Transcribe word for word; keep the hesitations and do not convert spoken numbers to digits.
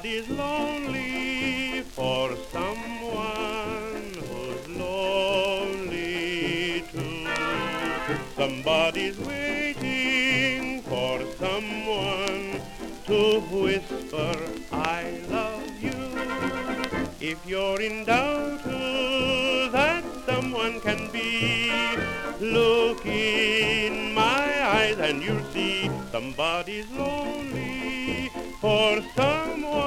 Somebody's lonely for someone who's lonely too. Somebody's waiting for someone to whisper, I love you. If you're in doubt who that someone can be, look in my eyes and you'll see somebody's lonely for someone